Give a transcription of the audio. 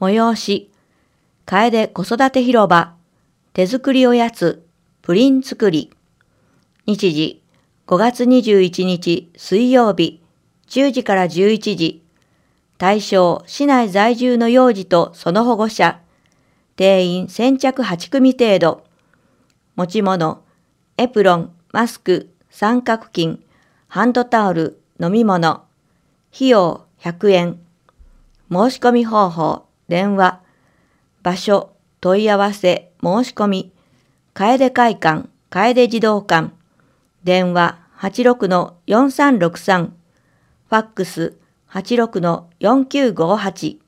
催し、楓子育て広場、手作りおやつ、プリン作り。日時、5月21日水曜日、10時から11時。対象、市内在住の幼児とその保護者。定員先着8組程度。持ち物、エプロン、マスク、三角巾、ハンドタオル、飲み物。費用100円。申し込み方法、電話。場所、問い合わせ、申し込み。楓会館、楓児童館。電話86-4363。ファックス86-4958。